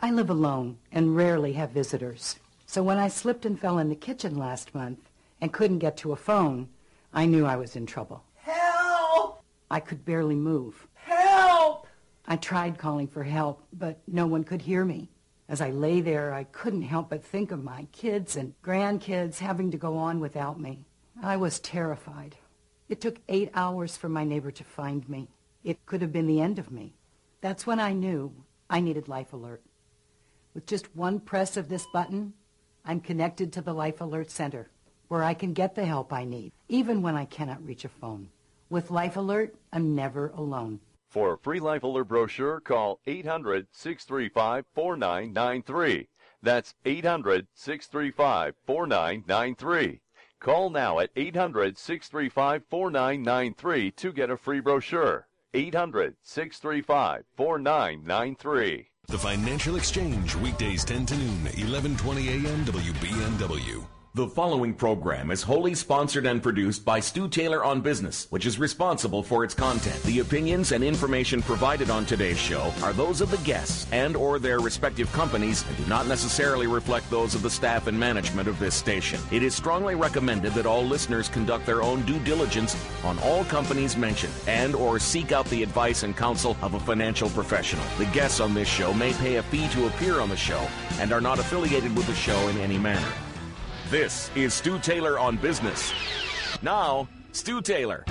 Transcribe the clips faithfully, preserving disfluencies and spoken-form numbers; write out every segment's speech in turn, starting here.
I live alone and rarely have visitors. So when I slipped and fell in the kitchen last month and couldn't get to a phone, I knew I was in trouble. Help! I could barely move. Help! I tried calling for help, but no one could hear me. As I lay there, I couldn't help but think of my kids and grandkids having to go on without me. I was terrified. It took eight hours for my neighbor to find me. It could have been the end of me. That's when I knew I needed Life Alert. With just one press of this button, I'm connected to the Life Alert Center, where I can get the help I need, even when I cannot reach a phone. With Life Alert, I'm never alone. For a free Life Alert brochure, call eight hundred, six three five, four nine nine three. That's eight hundred, six three five, four nine nine three. Call now at eight hundred, six three five, four nine nine three to get a free brochure. eight hundred, six three five, four nine nine three. The Financial Exchange, weekdays ten to noon, eleven twenty a m W B N W. The following program is wholly sponsored and produced by Stu Taylor on Business, which is responsible for its content. The opinions and information provided on today's show are those of the guests and or their respective companies and do not necessarily reflect those of the staff and management of this station. It is strongly recommended that all listeners conduct their own due diligence on all companies mentioned and or seek out the advice and counsel of a financial professional. The guests on this show may pay a fee to appear on the show and are not affiliated with the show in any manner. This is Stu Taylor on Business. Now, Stu Taylor.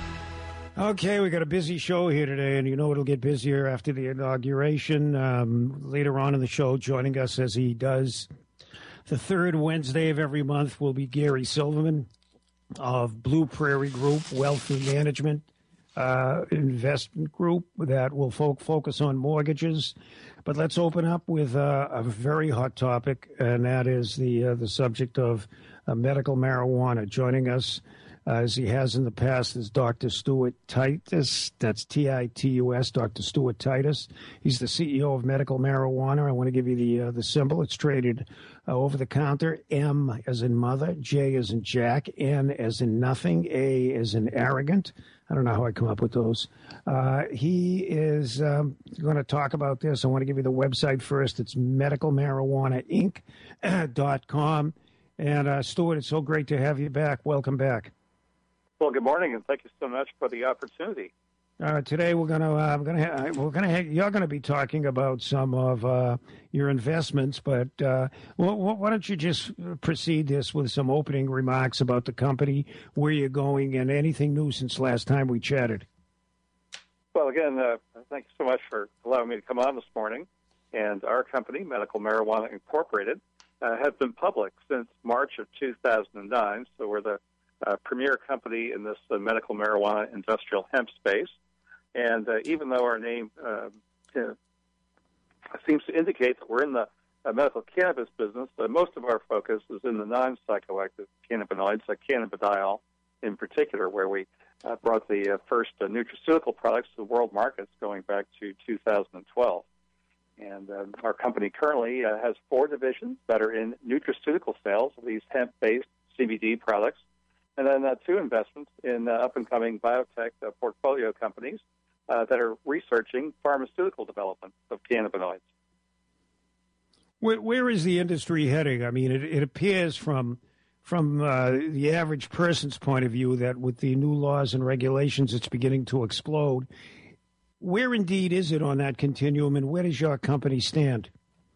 Okay, we got a busy show here today, and you know it'll get busier after the inauguration. Um, later on in the show, joining us as he does the third Wednesday of every month will be Gary Silverman of Blue Prairie Group Wealth Management uh, Investment Group that will fo- focus on mortgages. But let's open up with uh, a very hot topic, and that is the uh, the subject of uh, medical marijuana. Joining us, uh, as he has in the past, is Doctor Stuart Titus. That's T I T U S, Doctor Stuart Titus. He's the C E O of Medical Marijuana. I want to give you the uh, the symbol. It's traded uh, over the counter. M as in mother, J as in Jack, N as in nothing, A as in arrogant. I don't know how I come up with those. Uh, he is um, going to talk about this. I want to give you the website first. It's medical marijuana inc dot com. And, uh, Stuart, it's so great to have you back. Welcome back. Well, good morning, and thank you so much for the opportunity. Uh, today we're going to uh, I'm going to ha- we're going to ha- you're going to be talking about some of uh, your investments, but uh, w- w- why don't you just proceed this with some opening remarks about the company, where you're going, and anything new since last time we chatted. Well, again, uh, thank you so much for allowing me to come on this morning. And our company, Medical Marijuana Incorporated, uh, has been public since March of two thousand nine. So we're the uh, premier company in this uh, medical marijuana industrial hemp space. And uh, even though our name uh, you know, seems to indicate that we're in the uh, medical cannabis business, uh, most of our focus is in the non-psychoactive cannabinoids, like cannabidiol in particular, where we uh, brought the uh, first uh, nutraceutical products to the world markets going back to two thousand twelve. And uh, our company currently uh, has four divisions that are in nutraceutical sales of these hemp-based C B D products, and then uh, two investments in uh, up-and-coming biotech uh, portfolio companies uh, that are researching pharmaceutical development of cannabinoids. Where, where is the industry heading? I mean, it, it appears from from uh, the average person's point of view that with the new laws and regulations, it's beginning to explode. Where indeed is it on that continuum, and where does your company stand?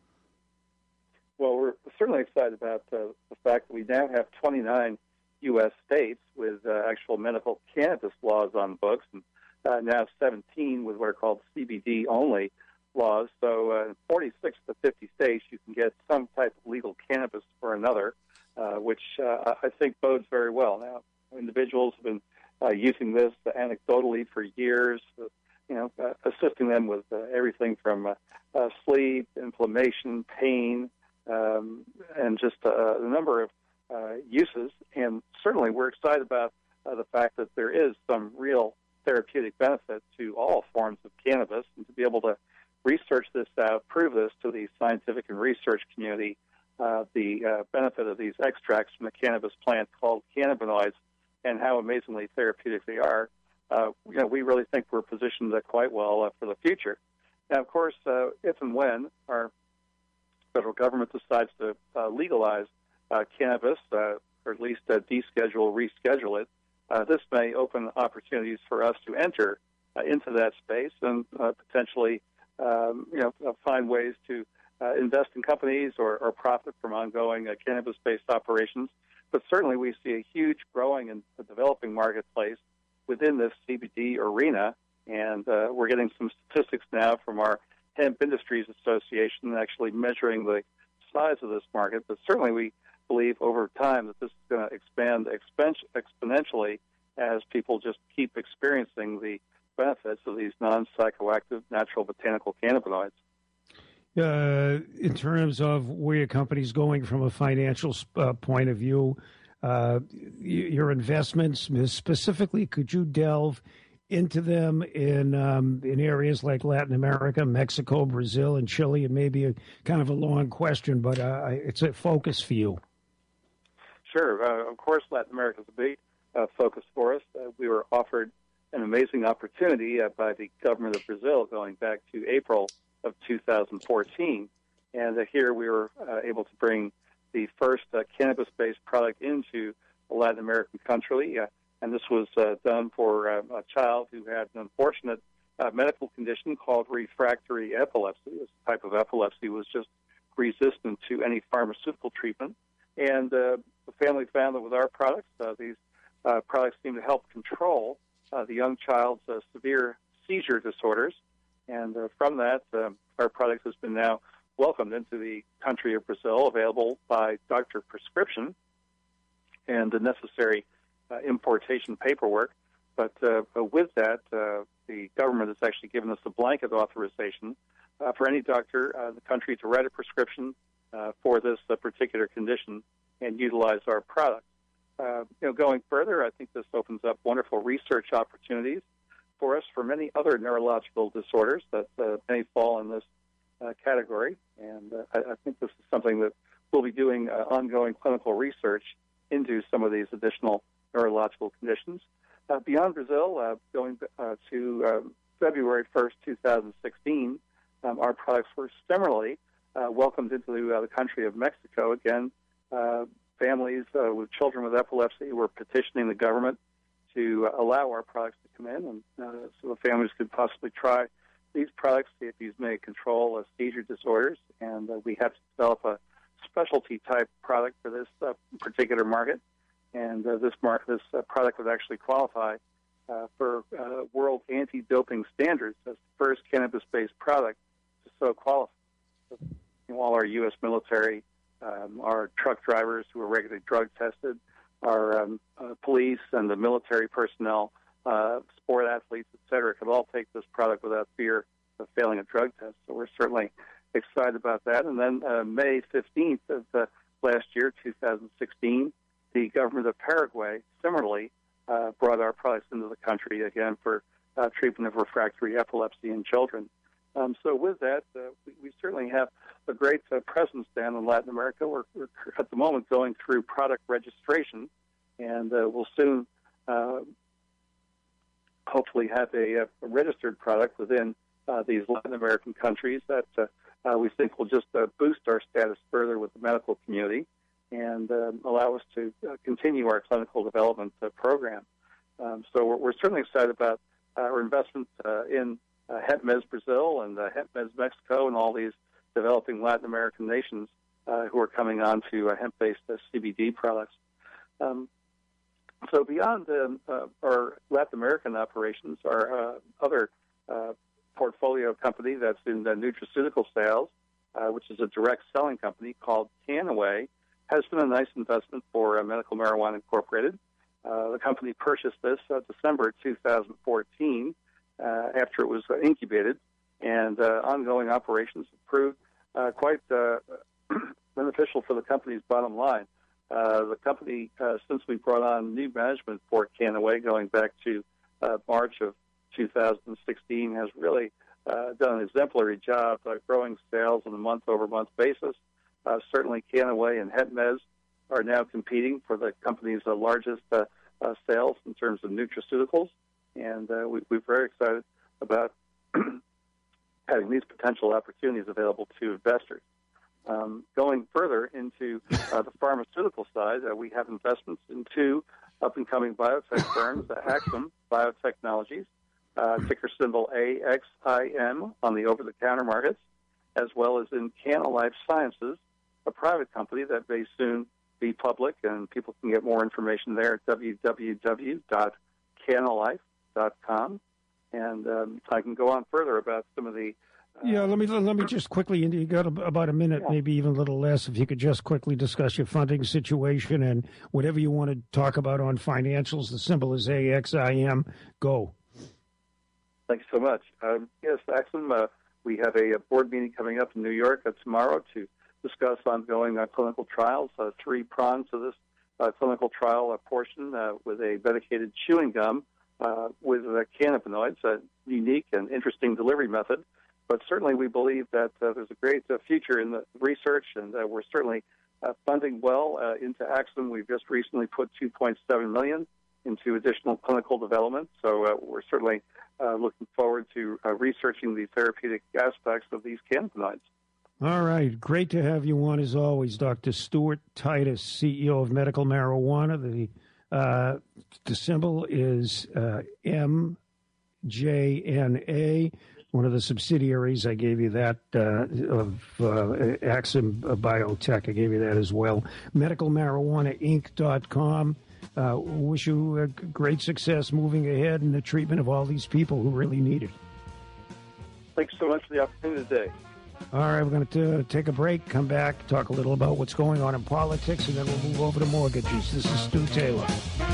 Well, we're certainly excited about uh, the fact that we now have twenty-nine U S states with uh, actual medical cannabis laws on the books, and uh, now seventeen with what are called C B D-only laws. So uh, in forty-six to fifty states, you can get some type of legal cannabis or another, uh, which uh, I think bodes very well. Now, individuals have been uh, using this anecdotally for years, uh, you know, uh, assisting them with uh, everything from uh, uh, sleep, inflammation, pain, um, and just uh, a number of uh, uses. And certainly we're excited about uh, the fact that there is some real therapeutic benefit to all forms of cannabis, and to be able to research this out, prove this to the scientific and research community, uh, the uh, benefit of these extracts from the cannabis plant called cannabinoids and how amazingly therapeutic they are. Uh, you know, we really think we're positioned uh, quite well uh, for the future. Now, of course, uh, if and when our federal government decides to uh, legalize uh, cannabis, uh, or at least uh, deschedule, reschedule it, uh, this may open opportunities for us to enter uh, into that space and uh, potentially, um, you know, uh, find ways to uh, invest in companies or, or profit from ongoing uh, cannabis-based operations. But certainly, we see a huge, growing, and developing marketplace within this C B D arena, and uh, we're getting some statistics now from our Hemp Industries Association actually measuring the size of this market. But certainly, we believe over time that this is going to expand expen- exponentially as people just keep experiencing the benefits of these non-psychoactive natural botanical cannabinoids. Uh, in terms of where your company's going from a financial uh, point of view, uh, your investments specifically, could you delve into them in um, in areas like Latin America, Mexico, Brazil, and Chile? It may be a kind of a long question, but uh, it's a focus for you. Sure. Uh, of course, Latin America is a big uh, focus for us. Uh, we were offered an amazing opportunity uh, by the government of Brazil going back to April of two thousand fourteen. And uh, here we were uh, able to bring the first uh, cannabis-based product into a Latin American country. Uh, and this was uh, done for uh, a child who had an unfortunate uh, medical condition called refractory epilepsy. This type of epilepsy was just resistant to any pharmaceutical treatment. And uh, the family found that with our products, uh, these uh, products seem to help control uh, the young child's uh, severe seizure disorders. And uh, from that, uh, our product has been now welcomed into the country of Brazil, available by doctor prescription and the necessary uh, importation paperwork. But uh, with that, uh, the government has actually given us a blanket authorization uh, for any doctor uh, in the country to write a prescription uh, for this uh, particular condition and utilize our product. Uh, you know, going further, I think this opens up wonderful research opportunities for us for many other neurological disorders that uh, may fall in this uh, category. And uh, I, I think this is something that we'll be doing uh, ongoing clinical research into some of these additional neurological conditions. Uh, beyond Brazil, uh, going uh, to uh, February first, two thousand sixteen, um, our products were similarly uh, welcomed into the, uh, the country of Mexico. Again, uh, families uh, with children with epilepsy were petitioning the government to uh, allow our products to come in, and uh, so the families could possibly try these products, see if these may control uh, seizure disorders. And uh, we have to develop a specialty-type product for this uh, particular market. And uh, this mark, this uh, product would actually qualify uh, for uh, World Anti-Doping Standards as the first cannabis-based product to so qualify. So, you know, all our U S military, um, our truck drivers who are regularly drug tested, our um, uh, police and the military personnel, uh, sport athletes, et cetera, could all take this product without fear of failing a drug test. So we're certainly excited about that. And then uh, May fifteenth of uh, last year, two thousand sixteen, the government of Paraguay similarly uh, brought our products into the country, again, for uh, treatment of refractory epilepsy in children. Um, so with that, uh, we, we certainly have a great uh, presence down in Latin America. We're, we're at the moment going through product registration, and uh, we'll soon uh, hopefully have a, a registered product within uh, these Latin American countries that uh, uh, we think will just uh, boost our status further with the medical community and uh, allow us to uh, continue our clinical development uh, program. Um, so we're, we're certainly excited about our investment uh, in uh, HempMez Brazil and uh, HempMez Mexico and all these developing Latin American nations uh, who are coming on to uh, hemp-based uh, C B D products. Um, so beyond um, uh, our Latin American operations, our uh, other uh, portfolio company that's in the nutraceutical sales, uh, which is a direct selling company called Canaway, has been a nice investment for uh, Medical Marijuana Incorporated. Uh, the company purchased this uh, December two thousand fourteen uh, after it was uh, incubated, and uh, ongoing operations have proved uh, quite uh, beneficial for the company's bottom line. Uh, the company, uh, since we brought on new management for Canaway going back to uh, March of two thousand sixteen, has really uh, done an exemplary job uh, growing sales on a month-over-month basis. Uh, certainly, Canaway and HempMez are now competing for the company's uh, largest uh, uh, sales in terms of nutraceuticals, and uh, we, we're very excited about having these potential opportunities available to investors. Um, going further into uh, the pharmaceutical side, uh, we have investments in two up-and-coming biotech firms, uh, Axim Biotechnologies, uh, ticker symbol A X I M on the over-the-counter markets, as well as in Canalife Sciences, a private company that may soon be public, and people can get more information there at w w w dot canalife dot com. And um, I can go on further about some of the Yeah, let me let me just quickly. You got about a minute, yeah. maybe even a little less. If you could just quickly discuss your funding situation and whatever you want to talk about on financials. The symbol is A X I M. Go. Thanks so much. Um, yes, Axim, uh, we have a, a board meeting coming up in New York uh, tomorrow to discuss ongoing uh, clinical trials. Uh, three prongs of this uh, clinical trial uh, portion uh, with a medicated chewing gum uh, with uh, cannabinoids, a unique and interesting delivery method. But certainly we believe that uh, there's a great uh, future in the research, and uh, we're certainly uh, funding well uh, into Axim. We've just recently put two point seven million dollars into additional clinical development, so uh, we're certainly uh, looking forward to uh, researching the therapeutic aspects of these cannabinoids. All right. Great to have you on, as always, Doctor Stuart Titus, C E O of Medical Marijuana. The, uh, the symbol is uh, M J N A. One of the subsidiaries, I gave you that, uh, of uh, Axim Biotech. I gave you that as well. medical marijuana inc dot com. Uh, wish you a great success moving ahead in the treatment of all these people who really need it. Thanks so much for the opportunity today. All right, we're going to take a break, come back, talk a little about what's going on in politics, and then we'll move over to mortgages. This is Stu Taylor.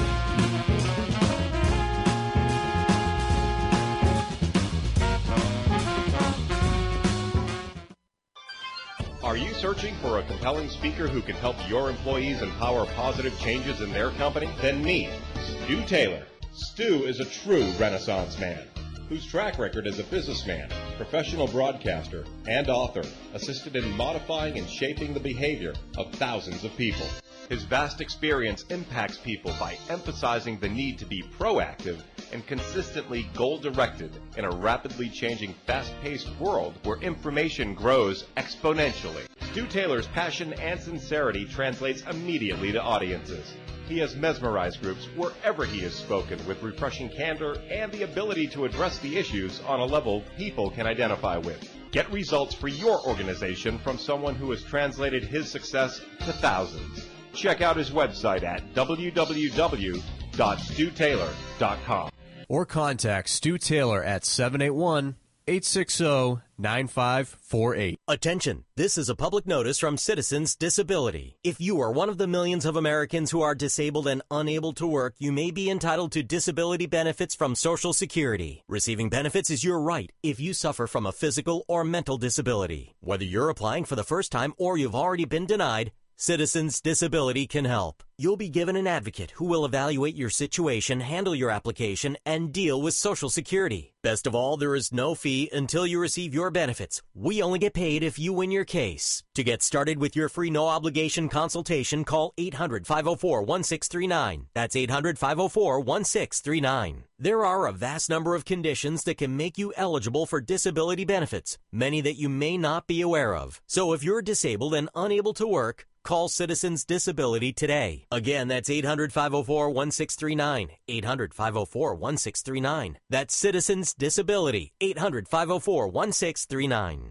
Are you searching for a compelling speaker who can help your employees empower positive changes in their company? Then meet Stu Taylor. Stu is a true Renaissance man whose track record as a businessman, professional broadcaster, and author assisted in modifying and shaping the behavior of thousands of people. His vast experience impacts people by emphasizing the need to be proactive and consistently goal-directed in a rapidly changing, fast-paced world where information grows exponentially. Stu Taylor's passion and sincerity translates immediately to audiences. He has mesmerized groups wherever he has spoken with refreshing candor and the ability to address the issues on a level people can identify with. Get results for your organization from someone who has translated his success to thousands. Check out his website at w w w dot stu taylor dot com. Or contact Stu Taylor at seven eight one, eight six zero, nine five four eight. Attention, this is a public notice from Citizens Disability. If you are one of the millions of Americans who are disabled and unable to work, you may be entitled to disability benefits from Social Security. Receiving benefits is your right if you suffer from a physical or mental disability. Whether you're applying for the first time or you've already been denied, Citizens Disability can help. You'll be given an advocate who will evaluate your situation, handle your application, and deal with Social Security. Best of all, there is no fee until you receive your benefits. We only get paid if you win your case. To get started with your free no-obligation consultation, call eight hundred, five oh four, one six three nine. That's eight hundred, five oh four, one six three nine. There are a vast number of conditions that can make you eligible for disability benefits, many that you may not be aware of. So if you're disabled and unable to work, call Citizens Disability today. Again, that's eight hundred, five oh four, one six three nine. eight hundred, five oh four, one six three nine. That's Citizens Disability. eight hundred, five oh four, one six three nine.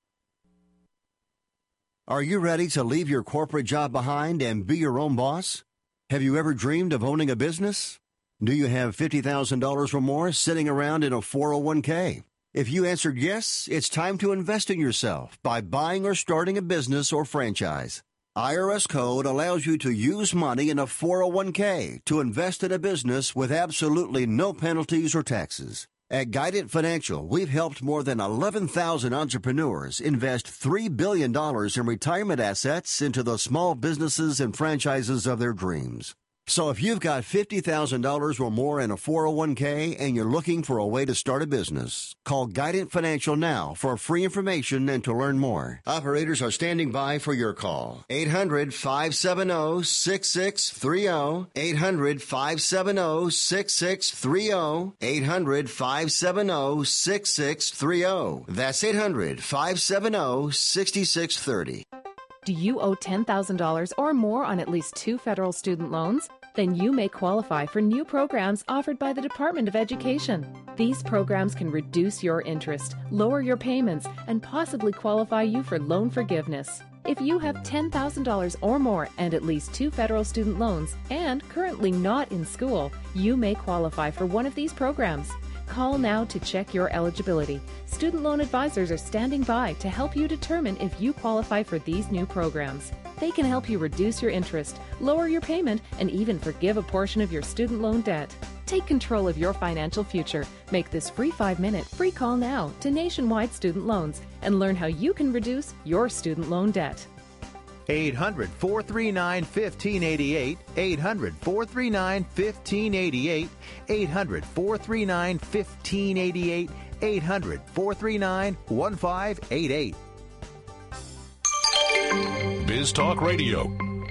Are you ready to leave your corporate job behind and be your own boss? Have you ever dreamed of owning a business? Do you have fifty thousand dollars or more sitting around in a four oh one k? If you answered yes, it's time to invest in yourself by buying or starting a business or franchise. I R S code allows you to use money in a four oh one k to invest in a business with absolutely no penalties or taxes. At Guidant Financial, we've helped more than eleven thousand entrepreneurs invest three billion dollars in retirement assets into the small businesses and franchises of their dreams. So if you've got fifty thousand dollars or more in a four oh one k and you're looking for a way to start a business, call Guidant Financial now for free information and to learn more. Operators are standing by for your call. eight hundred, five seven zero, six six three zero. eight hundred, five seven zero, six six three zero. eight hundred, five seven zero, six six three zero. That's eight hundred, five seven zero, six six three zero. Do you owe ten thousand dollars or more on at least two federal student loans? Then you may qualify for new programs offered by the Department of Education. These programs can reduce your interest, lower your payments, and possibly qualify you for loan forgiveness. If you have ten thousand dollars or more and at least two federal student loans and currently not in school, you may qualify for one of these programs. Call now to check your eligibility. Student loan advisors are standing by to help you determine if you qualify for these new programs. They can help you reduce your interest, lower your payment, and even forgive a portion of your student loan debt. Take control of your financial future. Make this free five-minute free call now to Nationwide Student Loans and learn how you can reduce your student loan debt. eight hundred, four three nine, one five eight eight, eight hundred, four three nine, one five eight eight, eight hundred, four three nine, one five eight eight, eight hundred, four three nine, one five eight eight. Biz Talk Radio.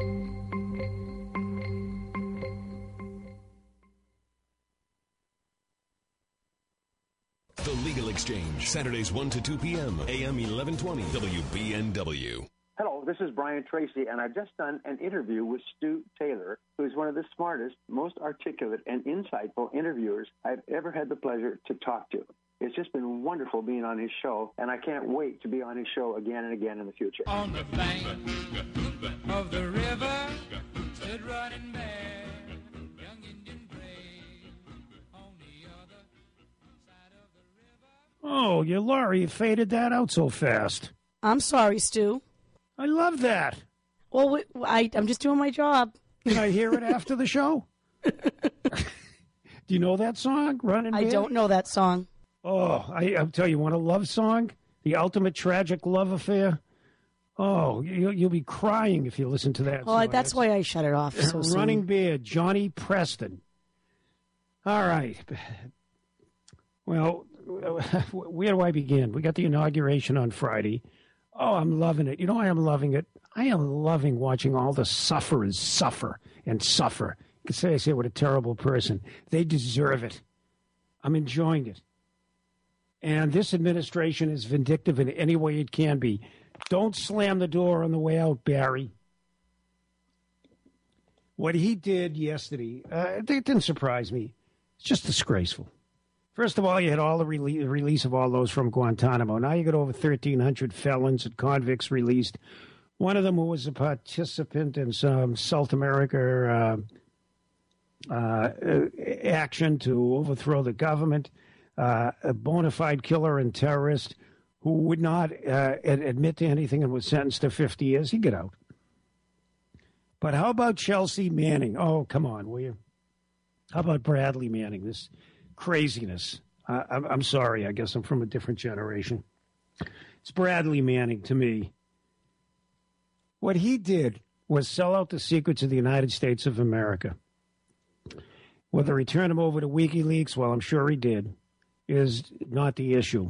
The Legal Exchange, Saturdays one to two p.m., A M eleven twenty, W B N W. Hello, this is Brian Tracy, and I've just done an interview with Stu Taylor, who is one of the smartest, most articulate, and insightful interviewers I've ever had the pleasure to talk to. It's just been wonderful being on his show, and I can't wait to be on his show again and again in the future. On the bank of the river, stood running bare, young Indian brave, on the other side of the river. Oh, you Laurie, you faded that out so fast. I'm sorry, Stu. I love that. Well, we, I, I'm just doing my job. Can I hear it after the show? Do you know that song, Running I Man? don't know that song. Oh, I, I'll tell you, want a love song? The ultimate tragic love affair? Oh, you, you'll be crying if you listen to that Well, song. that's why I shut it off so soon. Running Beard, Johnny Preston. All right. Well, where do I begin? We got the inauguration on Friday. Oh, I'm loving it. You know why I'm loving it? I am loving watching all the sufferers suffer and suffer. You can say I say what a terrible person. They deserve it. I'm enjoying it. And this administration is vindictive in any way it can be. Don't slam the door on the way out, Barry. What he did yesterday, uh, it didn't surprise me. It's just disgraceful. First of all, you had all the rele- release of all those from Guantanamo. Now you got over thirteen hundred felons and convicts released. One of them who was a participant in some South America uh, uh, action to overthrow the government, uh, a bona fide killer and terrorist who would not uh, admit to anything and was sentenced to fifty years. He'd get out. But how about Chelsea Manning? Oh, come on, will you? How about Bradley Manning? This craziness. Uh, I'm, I'm sorry. I guess I'm from a different generation. It's Bradley Manning to me. What he did was sell out the secrets of the United States of America. Whether he turned them over to WikiLeaks, well, I'm sure he did, is not the issue.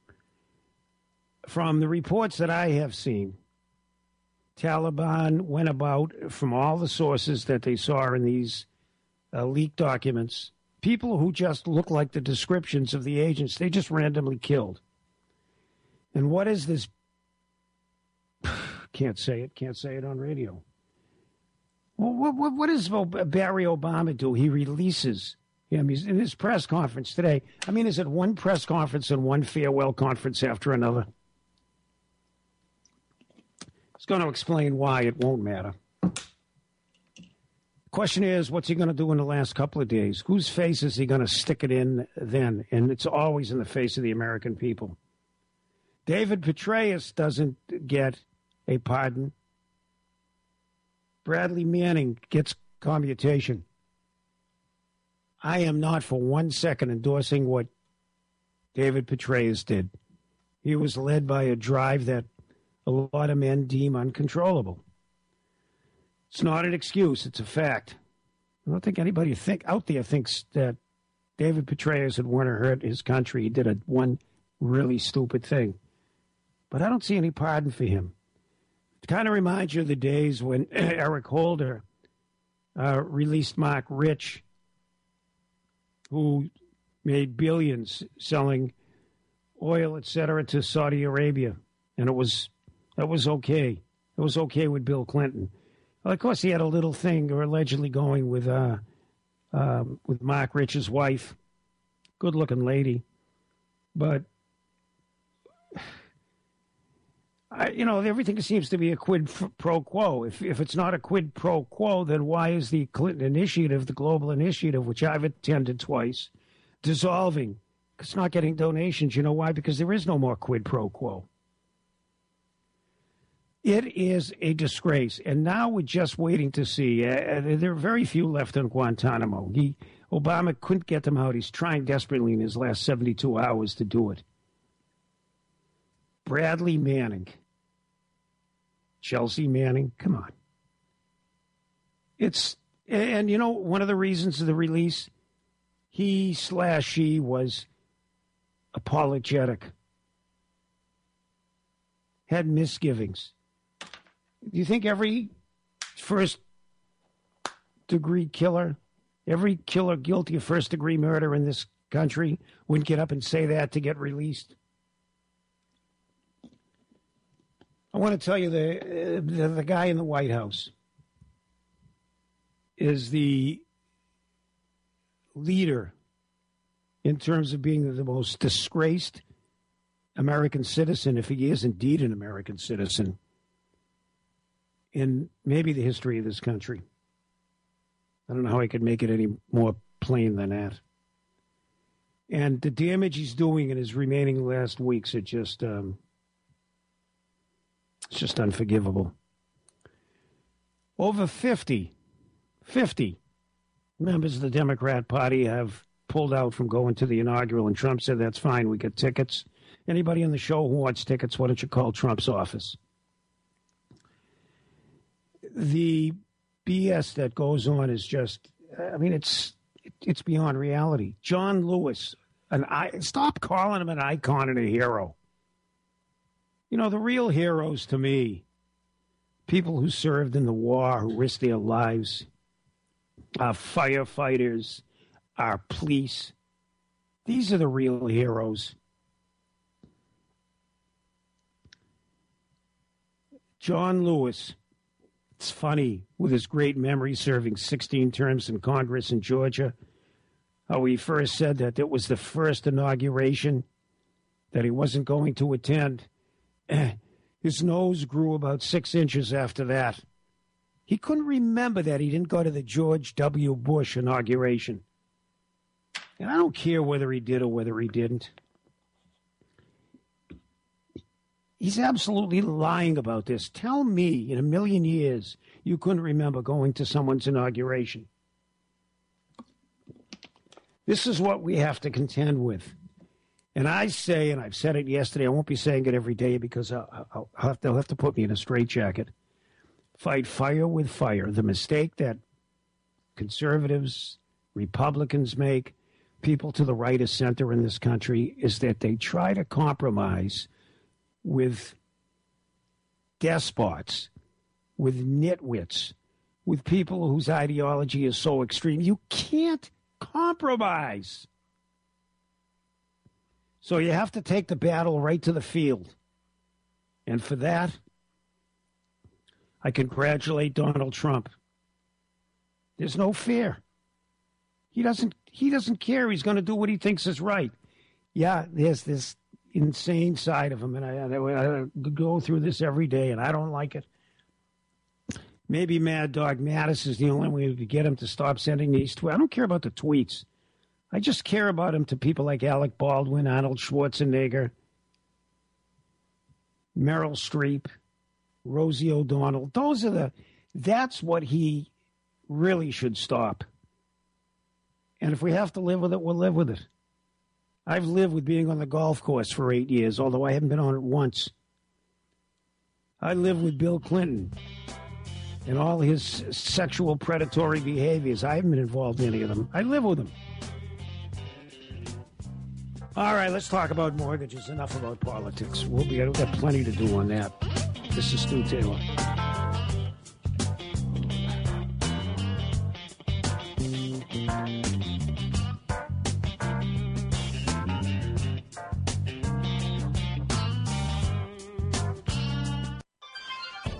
From the reports that I have seen, Taliban went about, from all the sources that they saw in these uh, leaked documents, people who just look like the descriptions of the agents, they just randomly killed. And what is this? Can't say it. Can't say it on radio. Well, what, what, what does Barry Obama do? He releases him. He's in his press conference today. I mean, is it one press conference and one farewell conference after another? He's going to explain why it won't matter. Question is, what's he going to do in the last couple of days? Whose face is he going to stick it in then? And it's always in the face of the American people. David Petraeus doesn't get a pardon. Bradley Manning gets commutation. I am not for one second endorsing what David Petraeus did. He was led by a drive that a lot of men deem uncontrollable. It's not an excuse. It's a fact. I don't think anybody think out there thinks that David Petraeus had want to hurt his country. He did a one really stupid thing. But I don't see any pardon for him. It kind of reminds you of the days when Eric Holder uh, released Mark Rich, who made billions selling oil, et cetera, to Saudi Arabia. And it was that was okay. It was okay with Bill Clinton. Well, of course, he had a little thing, or allegedly going with uh, uh, with Mark Rich's wife. Good-looking lady. But, I, you know, everything seems to be a quid pro quo. If, if it's not a quid pro quo, then why is the Clinton Initiative, the global initiative, which I've attended twice, dissolving? It's not getting donations. You know why? Because there is no more quid pro quo. It is a disgrace. And now we're just waiting to see. Uh, there are very few left in Guantanamo. He, Obama couldn't get them out. He's trying desperately in his last seventy-two hours to do it. Bradley Manning. Chelsea Manning. Come on. It's, and you know, one of the reasons of the release, he slash she was apologetic. Had misgivings. Do you think every first-degree killer, every killer guilty of first-degree murder in this country wouldn't get up and say that to get released? I want to tell you, the, uh, the, the guy in the White House is the leader in terms of being the most disgraced American citizen, if he is indeed an American citizen, in maybe the history of this country. I don't know how I could make it any more plain than that. And the damage he's doing in his remaining last weeks are just, um, it's just unforgivable. Over fifty, fifty members of the Democrat Party have pulled out from going to the inaugural, and Trump said, that's fine, we get tickets. Anybody on the show who wants tickets, why don't you call Trump's office? The B S that goes on is just, I mean, it's it's beyond reality. John Lewis, an I, stop calling him an icon and a hero. You know, the real heroes to me, people who served in the war, who risked their lives, our firefighters, our police, these are the real heroes. John Lewis, it's funny, with his great memory, serving sixteen terms in Congress in Georgia, how he first said that it was the first inauguration that he wasn't going to attend. His nose grew about six inches after that. He couldn't remember that he didn't go to the George W. Bush inauguration. And I don't care whether he did or whether he didn't. He's absolutely lying about this. Tell me in a million years you couldn't remember going to someone's inauguration. This is what we have to contend with. And I say, and I've said it yesterday, I won't be saying it every day because I'll, I'll have to, they'll have to put me in a straitjacket. Fight fire with fire. The mistake that conservatives, Republicans make, people to the right of center in this country, is that they try to compromise with despots, with nitwits, with people whose ideology is so extreme. You can't compromise. So you have to take the battle right to the field. And for that, I congratulate Donald Trump. There's no fear. He doesn't he doesn't care. He's going to do what he thinks is right. Yeah, there's this insane side of him, and I, I, I go through this every day, and I don't like it. Maybe Mad Dog Mattis is the only way to get him to stop sending these tweets. I don't care about the tweets. I just care about him to people like Alec Baldwin, Arnold Schwarzenegger, Meryl Streep, Rosie O'Donnell. Those are the, that's what he really should stop. And if we have to live with it, we'll live with it. I've lived with being on the golf course for eight years, although I haven't been on it once. I lived with Bill Clinton and all his sexual predatory behaviors. I haven't been involved in any of them. I live with them. All right, let's talk about mortgages. Enough about politics. We'll be, we've got plenty to do on that. This is Stu Taylor.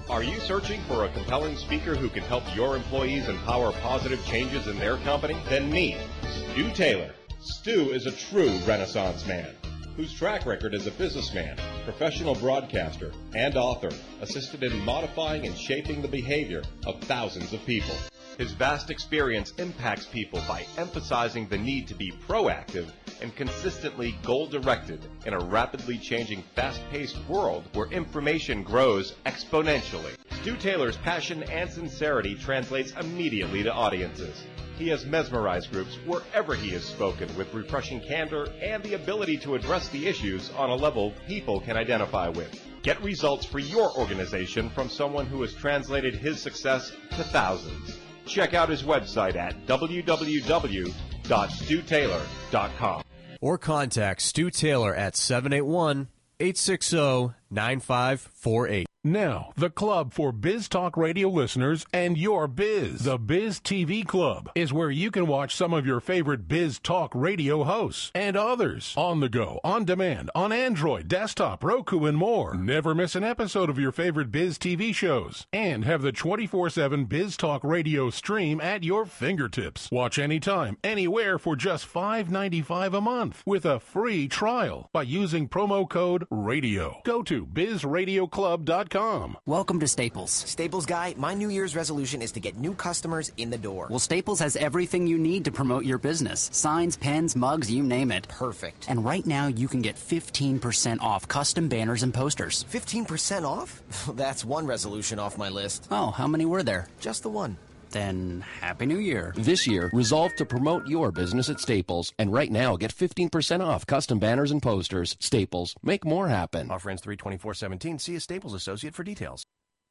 Are you searching for a compelling speaker who can help your employees empower positive changes in their company? Then meet Stu Taylor. Stu is a true Renaissance man whose track record as a businessman, professional broadcaster, and author assisted in modifying and shaping the behavior of thousands of people. His vast experience impacts people by emphasizing the need to be proactive and consistently goal-directed in a rapidly changing, fast-paced world where information grows exponentially. Stu Taylor's passion and sincerity translates immediately to audiences. He has mesmerized groups wherever he has spoken with refreshing candor and the ability to address the issues on a level people can identify with. Get results for your organization from someone who has translated his success to thousands. Check out his website at w w w dot stu taylor dot com. Or contact Stu Taylor at seven eight one, eight six zero, nine five four eight. Now, the club for Biz Talk Radio listeners and your biz. The Biz T V Club is where you can watch some of your favorite Biz Talk Radio hosts and others on the go, on demand, on Android, desktop, Roku, and more. Never miss an episode of your favorite Biz T V shows and have the twenty-four seven Biz Talk Radio stream at your fingertips. Watch anytime, anywhere for just five ninety-five a month with a free trial by using promo code RADIO. Go to biz radio club dot com. Welcome to Staples. Staples Guy, my New Year's resolution is to get new customers in the door. Well, Staples has everything you need to promote your business. Signs, pens, mugs, you name it. Perfect. And right now, you can get fifteen percent off custom banners and posters. fifteen percent off? That's one resolution off my list. Oh, how many were there? Just the one. Then, Happy New Year. This year, resolve to promote your business at Staples. And right now, get fifteen percent off custom banners and posters. Staples. Make more happen. Offer ends three twenty-four seventeen. See a Staples associate for details.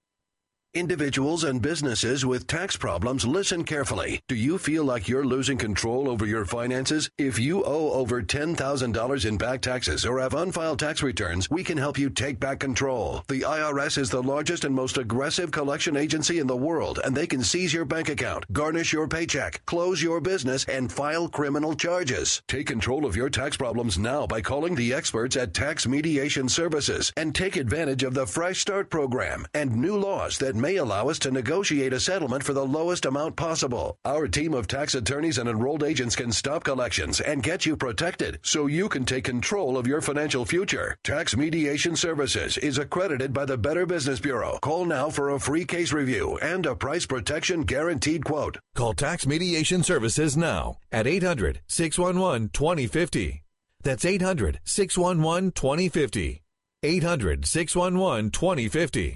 Individuals and businesses with tax problems, listen carefully. Do you feel like you're losing control over your finances? If you owe over ten thousand dollars in back taxes or have unfiled tax returns, we can help you take back control. The I R S is the largest and most aggressive collection agency in the world, and they can seize your bank account, garnish your paycheck, close your business, and file criminal charges. Take control of your tax problems now by calling the experts at Tax Mediation Services and take advantage of the Fresh Start program and new laws that may allow us to negotiate a settlement for the lowest amount possible. Our team of tax attorneys and enrolled agents can stop collections and get you protected so you can take control of your financial future. Tax Mediation Services is accredited by the Better Business Bureau. Call now for a free case review and a price protection guaranteed quote. Call Tax Mediation Services now at eight hundred, six one one, two zero five zero. That's eight hundred, six one one, two zero five zero. eight hundred, six one one, two zero five zero.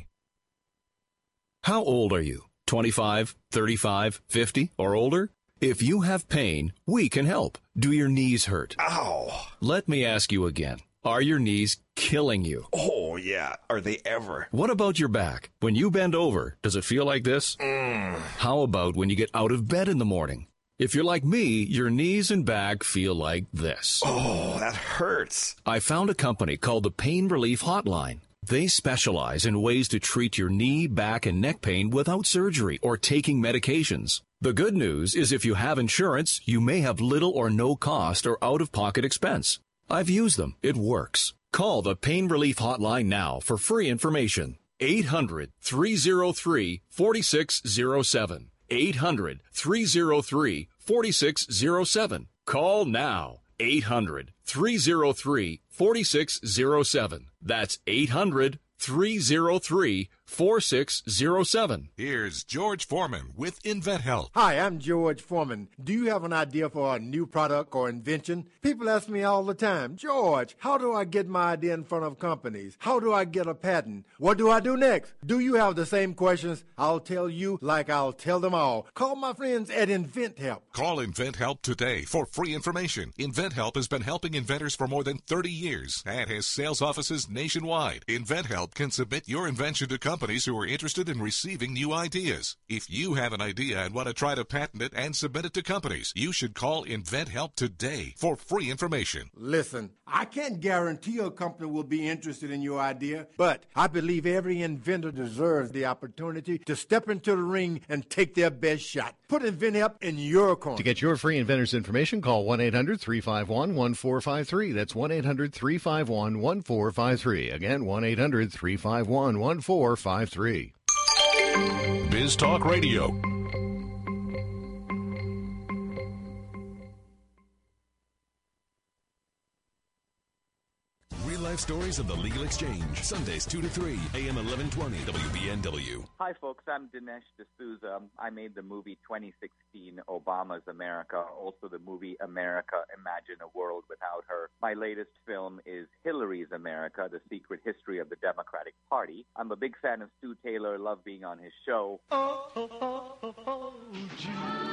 How old are you? twenty-five, thirty-five, fifty, or older? If you have pain, we can help. Do your knees hurt? Ow! Let me ask you again. Are your knees killing you? Oh, yeah. Are they ever? What about your back? When you bend over, does it feel like this? Mm. How about when you get out of bed in the morning? If you're like me, your knees and back feel like this. Oh, that hurts. I found a company called the Pain Relief Hotline. They specialize in ways to treat your knee, back, and neck pain without surgery or taking medications. The good news is if you have insurance, you may have little or no cost or out-of-pocket expense. I've used them. It works. Call the Pain Relief Hotline now for free information. eight hundred, three oh three, four six oh seven. eight hundred, three oh three, four six oh seven. Call now. eight hundred, three oh three, four six oh seven. That's eight hundred, three oh three, four six oh seven. Here's George Foreman with InventHelp. Hi, I'm George Foreman. Do you have an idea for a new product or invention? People ask me all the time, George, how do I get my idea in front of companies? How do I get a patent? What do I do next? Do you have the same questions? I'll tell you like I'll tell them all. Call my friends at InventHelp. Call InventHelp today for free information. InventHelp has been helping inventors for more than thirty years and has sales offices nationwide. InventHelp can submit your invention to companies who are interested in receiving new ideas. If you have an idea and want to try to patent it and submit it to companies, you should call InventHelp today for free information. Listen, I can't guarantee a company will be interested in your idea, but I believe every inventor deserves the opportunity to step into the ring and take their best shot. Put InventHelp in your corner. To get your free inventor's information, call one eight hundred, three five one, one four five three. That's one eight hundred, three five one, one four five three. Again, one eight hundred, three five one, one four five three. Biz Talk Radio. Real life stories of the Legal Exchange. Sundays two to three, A M eleven twenty, W B N W. Hi, folks. I'm Dinesh D'Souza. I made the movie twenty sixteen, Obama's America, also the movie America, Imagine a World Without Her. My latest film is Hillary's America, The Secret History of the Democratic Party. I'm a big fan of Stu Taylor, love being on his show. Oh, oh, oh, oh, oh, Julie.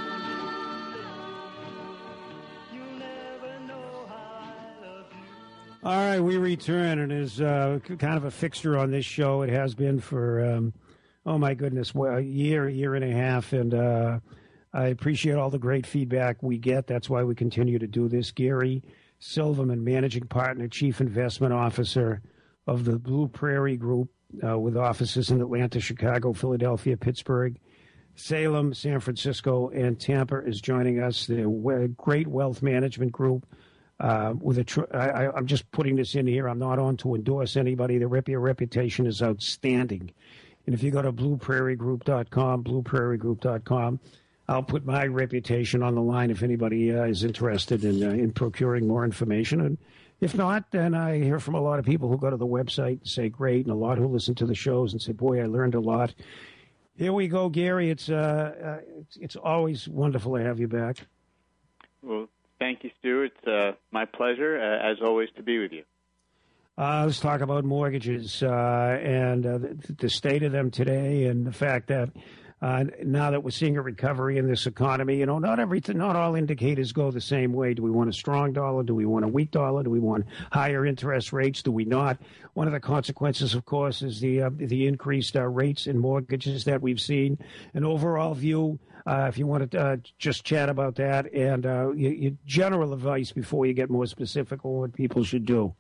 All right, we return, and is uh, kind of a fixture on this show. It has been for, um, oh my goodness, well, a year, year and a half, and uh, I appreciate all the great feedback we get. That's why we continue to do this. Gary Silverman, Managing Partner, Chief Investment Officer of the Blue Prairie Group, uh, with offices in Atlanta, Chicago, Philadelphia, Pittsburgh, Salem, San Francisco, and Tampa, is joining us. The great wealth management group. Uh, with a, tr- I, I'm just putting this in here. I'm not on to endorse anybody. The rep- reputation is outstanding. And if you go to blue prairie group dot com, blue prairie group dot com, I'll put my reputation on the line if anybody uh, is interested in uh, in procuring more information. And if not, then I hear from a lot of people who go to the website and say, great, and a lot who listen to the shows and say, boy, I learned a lot. Here we go, Gary. It's, uh, uh, it's, it's always wonderful to have you back. Well, thank you, Stu. It's uh, my pleasure, uh, as always, to be with you. Uh, let's talk about mortgages uh, and uh, the, the state of them today, and the fact that uh, now that we're seeing a recovery in this economy, you know, not everything, not all indicators go the same way. Do we want a strong dollar? Do we want a weak dollar? Do we want higher interest rates? Do we not? One of the consequences, of course, is the uh, the increased uh, rates in mortgages that we've seen. An overall view. Uh, if you want to uh, just chat about that and uh, your, your general advice before you get more specific on what people should do.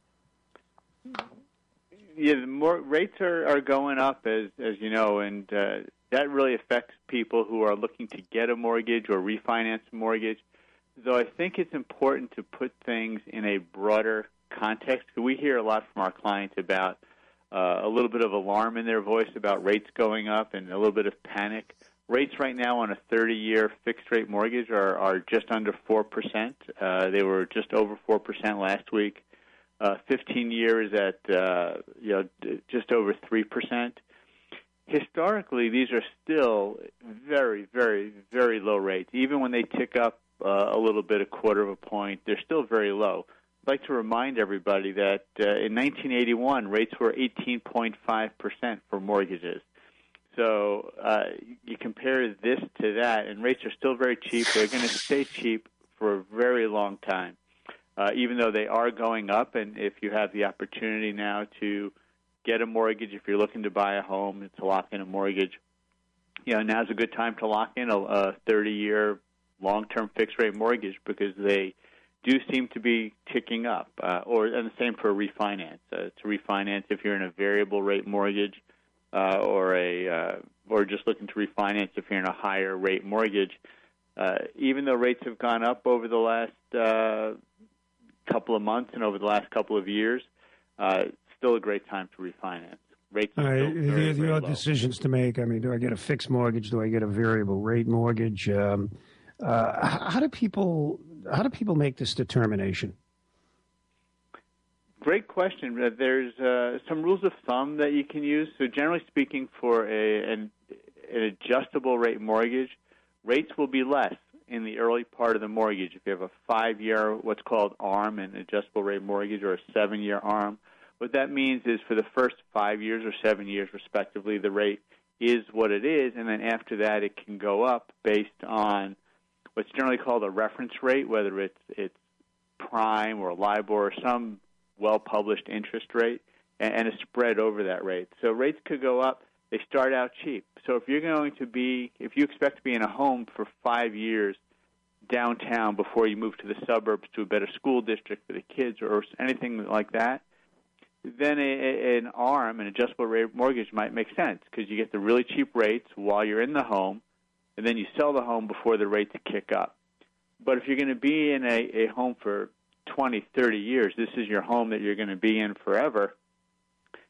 Yeah, the more rates are, are going up, as as you know, and uh, that really affects people who are looking to get a mortgage or refinance a mortgage. Though I think it's important to put things in a broader context. We hear a lot from our clients about uh, a little bit of alarm in their voice about rates going up and a little bit of panic. Rates right now on a thirty-year fixed-rate mortgage are, are just under four percent. Uh, they were just over four percent last week. Uh, fifteen years at uh, you know d- just over three percent. Historically, these are still very, very, very low rates. Even when they tick up uh, a little bit, a quarter of a point, they're still very low. I'd like to remind everybody that uh, in nineteen eighty-one, rates were eighteen point five percent for mortgages. So uh, you compare this to that, and rates are still very cheap. They're going to stay cheap for a very long time, uh, even though they are going up. And if you have the opportunity now to get a mortgage, if you're looking to buy a home, to lock in a mortgage, you know, now's a good time to lock in a, a thirty-year long-term fixed-rate mortgage because they do seem to be ticking up. Uh, or and the same for a refinance. Uh, to refinance if you're in a variable rate mortgage. Uh, or a uh, or just looking to refinance if you're in a higher rate mortgage. Uh, even though rates have gone up over the last uh, couple of months and over the last couple of years, uh, it's still a great time to refinance. Rates are All right, still very, there very are low. decisions to make. I mean, do I get a fixed mortgage? Do I get a variable rate mortgage? Um, uh, how do people how do people make this determination? Great question. Uh, There's uh, some rules of thumb that you can use. So generally speaking, for a, an, an adjustable rate mortgage, rates will be less in the early part of the mortgage. If you have a five-year, what's called A R M, an adjustable rate mortgage, or a seven-year A R M, what that means is for the first five years or seven years, respectively, the rate is what it is, and then after that it can go up based on what's generally called a reference rate, whether it's, it's prime or LIBOR or some well-published interest rate, and a spread over that rate. So rates could go up. They start out cheap. So if you're going to be, if you expect to be in a home for five years downtown before you move to the suburbs to a better school district for the kids or anything like that, then a, a, an A R M, an adjustable rate mortgage, might make sense because you get the really cheap rates while you're in the home, and then you sell the home before the rates kick up. But if you're going to be in a, a home for twenty, thirty years, this is your home that you're going to be in forever,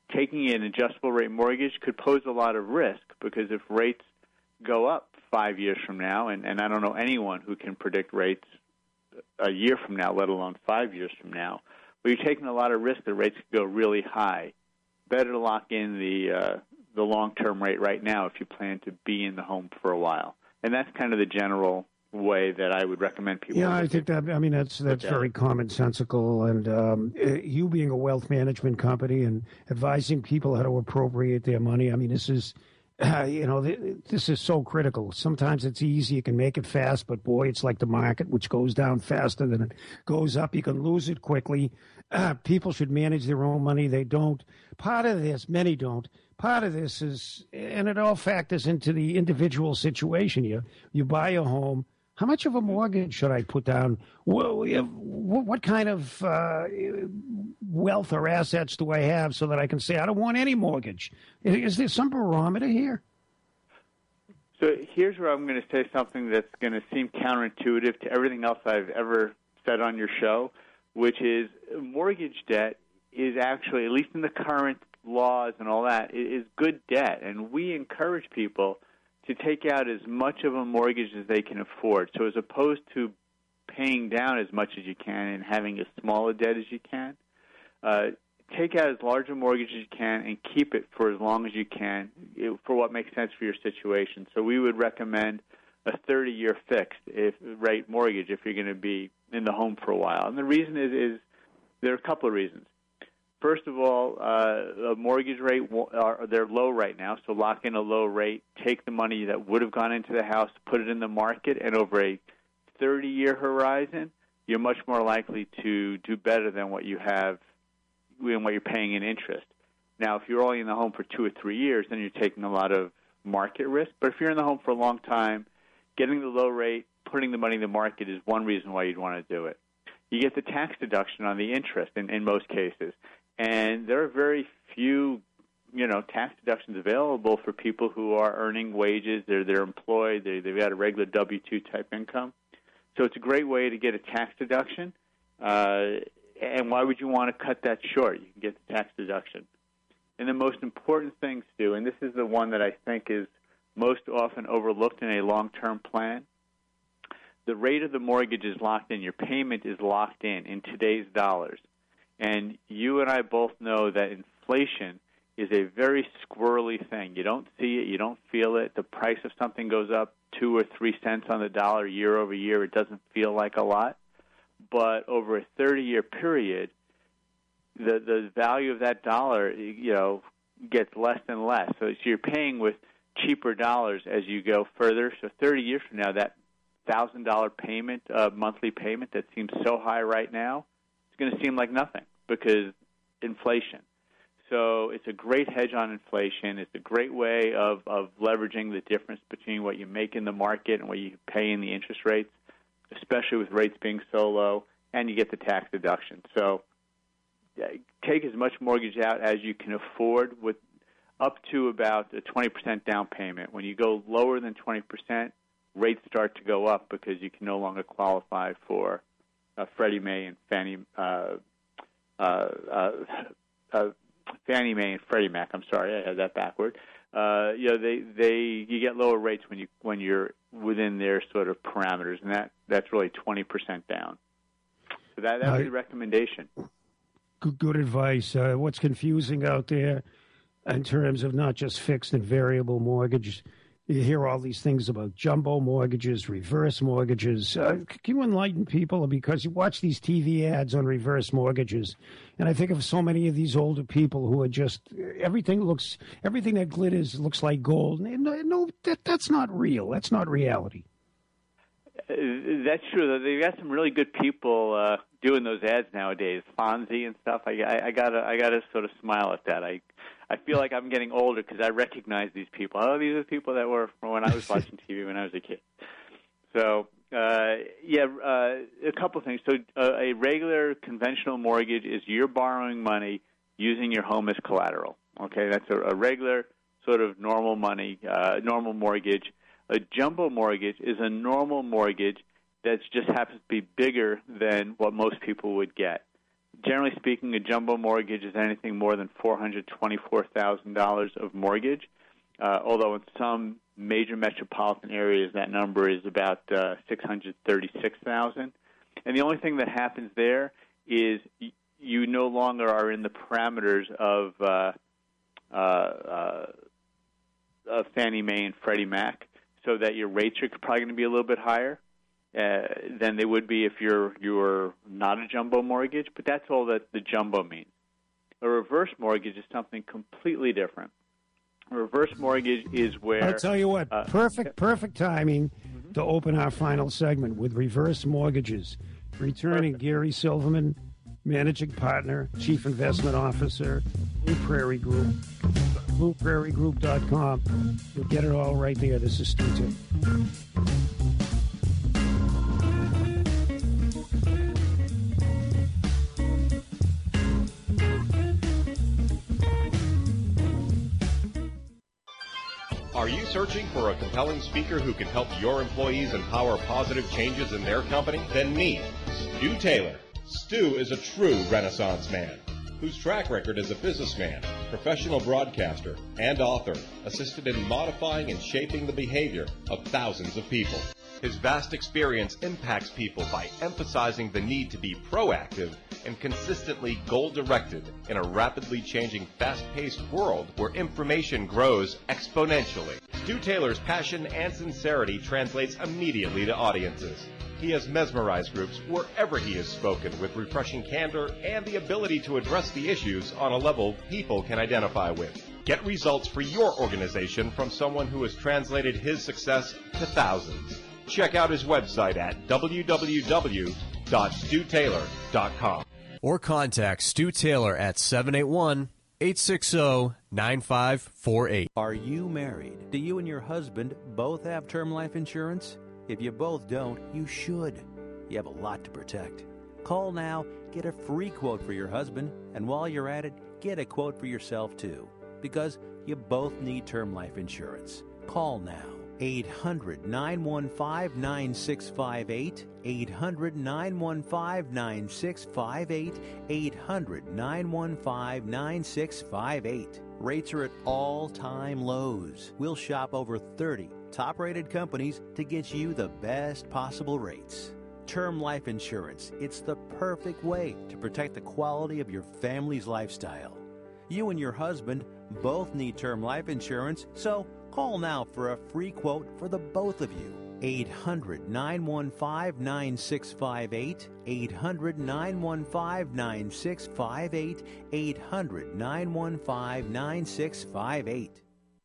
taking an adjustable rate mortgage could pose a lot of risk, because if rates go up five years from now, and, and I don't know anyone who can predict rates a year from now, let alone five years from now, but you're taking a lot of risk that rates could go really high. Better to lock in the uh, the long-term rate right now if you plan to be in the home for a while. And that's kind of the general way that I would recommend people. Yeah, I think that, I mean, that's that's very commonsensical. And um, you being a wealth management company and advising people how to appropriate their money, I mean, this is, uh, you know, this is so critical. Sometimes it's easy, you can make it fast, but boy, it's like the market, which goes down faster than it goes up. You can lose it quickly. Uh, people should manage their own money. They don't. Part of this, many don't. Part of this is, and it all factors into the individual situation. You you buy a home. How much of a mortgage should I put down? What, what kind of uh, wealth or assets do I have so that I can say I don't want any mortgage? Is there some barometer here? So here's where I'm going to say something that's going to seem counterintuitive to everything else I've ever said on your show, which is mortgage debt is actually, at least in the current laws and all that, is good debt. And we encourage people to take out as much of a mortgage as they can afford. So as opposed to paying down as much as you can and having as small a debt as you can, uh, take out as large a mortgage as you can and keep it for as long as you can for what makes sense for your situation. So we would recommend a thirty-year fixed if, rate mortgage if you're going to be in the home for a while. And the reason is, is there are a couple of reasons. First of all, uh, a mortgage rate, are, they're low right now, so lock in a low rate, take the money that would have gone into the house, put it in the market, and over a thirty-year horizon, you're much more likely to do better than what you have and what you're paying in interest. Now, if you're only in the home for two or three years, then you're taking a lot of market risk. But if you're in the home for a long time, getting the low rate, putting the money in the market is one reason why you'd want to do it. You get the tax deduction on the interest in, in most cases. And there are very few, you know, tax deductions available for people who are earning wages. They're they're employed. They they've got a regular W two type income. So it's a great way to get a tax deduction. Uh, and why would you want to cut that short? You can get the tax deduction. And the most important thing, Stu, and this is the one that I think is most often overlooked in a long-term plan, the rate of the mortgage is locked in. Your payment is locked in in today's dollars. And you and I both know that inflation is a very squirrely thing. You don't see it. You don't feel it. The price of something goes up two or three cents on the dollar year over year. It doesn't feel like a lot. But over a thirty-year period, the the value of that dollar, you know, gets less and less. So you're paying with cheaper dollars as you go further. So thirty years from now, that one thousand dollars payment, uh, monthly payment that seems so high right now, it's going to seem like nothing because inflation. So it's a great hedge on inflation. It's a great way of, of leveraging the difference between what you make in the market and what you pay in the interest rates, especially with rates being so low, and you get the tax deduction. So take as much mortgage out as you can afford with up to about a twenty percent down payment. When you go lower than twenty percent, rates start to go up because you can no longer qualify for uh, Freddie Mae and Fannie uh, uh, uh, uh, Fannie Mae and Freddie Mac. I'm sorry, I had that backward. Uh, you know, they, they you get lower rates when you when you're within their sort of parameters, and that, that's really twenty percent down. So that that's uh, the recommendation. Good, good advice. Uh, what's confusing out there in terms of not just fixed and variable mortgages? You hear all these things about jumbo mortgages, reverse mortgages. Uh, can you enlighten people? Because you watch these T V ads on reverse mortgages, and I think of so many of these older people who are just, everything looks, everything that glitters looks like gold. No, no that, that's not real. That's not reality. Uh, that's true. They've got some really good people uh, doing those ads nowadays, Fonzie and stuff. I, I, I gotta, I gotta sort of smile at that. I. I feel like I'm getting older because I recognize these people. Oh, these are the people that were from when I was watching T V when I was a kid. So, uh, yeah, uh, a couple of things. So uh, a regular conventional mortgage is you're borrowing money using your home as collateral. Okay, that's a, a regular sort of normal money, uh, normal mortgage. A jumbo mortgage is a normal mortgage that just happens to be bigger than what most people would get. generally speaking, a jumbo mortgage is anything more than four hundred twenty-four thousand dollars of mortgage, uh, although in some major metropolitan areas that number is about uh, six hundred thirty-six thousand dollars. And the only thing that happens there is y- you no longer are in the parameters of, uh, uh, uh, of Fannie Mae and Freddie Mac, so that your rates are probably going to be a little bit higher uh, than they would be if you're you're not a jumbo mortgage. But that's all that the jumbo means. A reverse mortgage is something completely different. A reverse mortgage is where I'll tell you what, uh, perfect, perfect timing to open our final segment with reverse mortgages. Returning Gary Silverman, managing partner, chief investment officer, Blue Prairie Group, blue prairie group dot com. You'll get it all right there. This is Stu Taylor. Are you searching for a compelling speaker who can help your employees empower positive changes in their company? Then meet Stu Taylor. Stu is a true Renaissance man whose track record as a businessman, professional broadcaster, and author assisted in modifying and shaping the behavior of thousands of people. His vast experience impacts people by emphasizing the need to be proactive and consistently goal-directed in a rapidly changing, fast-paced world where information grows exponentially. Stu Taylor's passion and sincerity translates immediately to audiences. He has mesmerized groups wherever he has spoken with refreshing candor and the ability to address the issues on a level people can identify with. Get results for your organization from someone who has translated his success to thousands. Check out his website at w w w dot stu taylor dot com. Or contact Stu Taylor at seven eight one, eight six zero, nine five four eight. Are you married? Do you and your husband both have term life insurance? If you both don't, you should. You have a lot to protect. Call now, get a free quote for your husband, and while you're at it, get a quote for yourself too. Because you both need term life insurance. Call now. eight hundred, nine one five, nine six five eight. eight hundred, nine one five, nine six five eight. eight hundred, nine one five, nine six five eight. Rates are at all-time lows. We'll shop over thirty top-rated companies to get you the best possible rates. Term life insurance. It's the perfect way to protect the quality of your family's lifestyle. You and your husband both need term life insurance, so call now for a free quote for the both of you. eight hundred, nine one five, nine six five eight. eight hundred, nine one five, nine six five eight. eight hundred, nine one five, nine six five eight.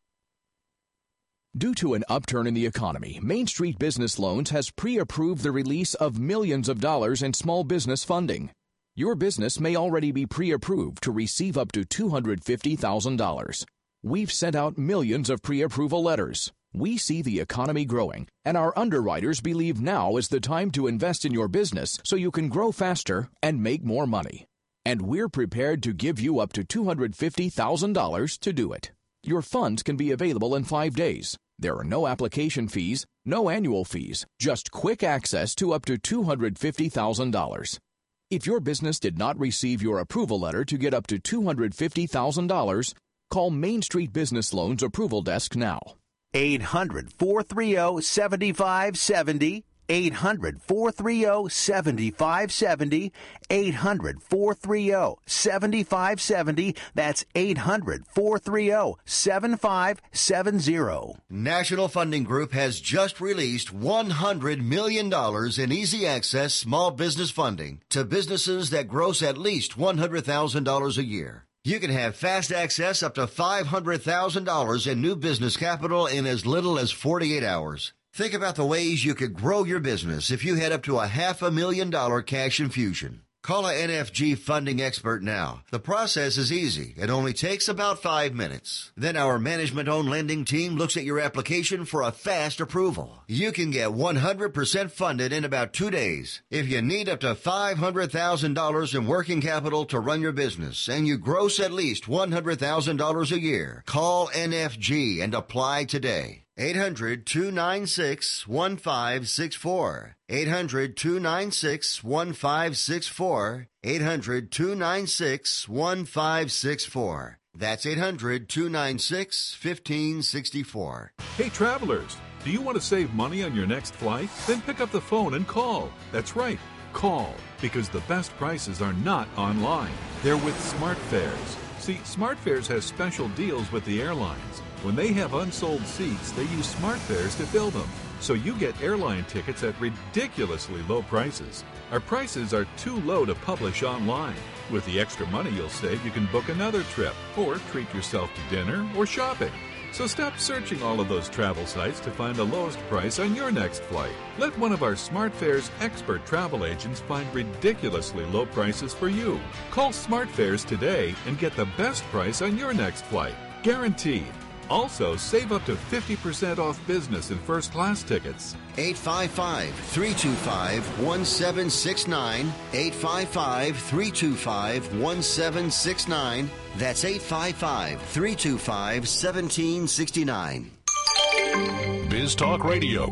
Due to an upturn in the economy, Main Street Business Loans has pre-approved the release of millions of dollars in small business funding. Your business may already be pre-approved to receive up to two hundred fifty thousand dollars. We've sent out millions of pre-approval letters. We see the economy growing, and our underwriters believe now is the time to invest in your business so you can grow faster and make more money. And we're prepared to give you up to two hundred fifty thousand dollars to do it. Your funds can be available in five days. There are no application fees, no annual fees, just quick access to up to two hundred fifty thousand dollars. If your business did not receive your approval letter to get up to two hundred fifty thousand dollars, call Main Street Business Loans Approval Desk now. eight hundred, four three zero, seven five seven zero. eight hundred, four three zero, seven five seven zero. eight hundred, four three zero, seven five seven zero. That's eight hundred, four three zero, seven five seven zero. National Funding Group has just released one hundred million dollars in easy access small business funding to businesses that gross at least one hundred thousand dollars a year. You can have fast access up to five hundred thousand dollars in new business capital in as little as forty-eight hours. Think about the ways you could grow your business if you had up to a half a million dollar cash infusion. Call a N F G funding expert now. The process is easy. It only takes about five minutes. Then our management-owned lending team looks at your application for a fast approval. You can get one hundred percent funded in about two days. If you need up to five hundred thousand dollars in working capital to run your business and you gross at least one hundred thousand dollars a year, call N F G and apply today. eight hundred, two nine six, one five six four. eight hundred, two nine six, one five six four. eight hundred, two nine six, one five six four. That's eight hundred, two nine six, one five six four. Hey, travelers, do you want to save money on your next flight? Then pick up the phone and call. That's right, call, because the best prices are not online. They're with SmartFares. See, SmartFares has special deals with the airlines. When they have unsold seats, they use SmartFares to fill them. So you get airline tickets at ridiculously low prices. Our prices are too low to publish online. With the extra money you'll save, you can book another trip or treat yourself to dinner or shopping. So stop searching all of those travel sites to find the lowest price on your next flight. Let one of our SmartFares expert travel agents find ridiculously low prices for you. Call SmartFares today and get the best price on your next flight. Guaranteed. Also, save up to fifty percent off business and first class tickets. eight five five, three two five, one seven six nine. eight five five, three two five, one seven six nine. That's eight five five, three two five, one seven six nine. Biz Talk Radio.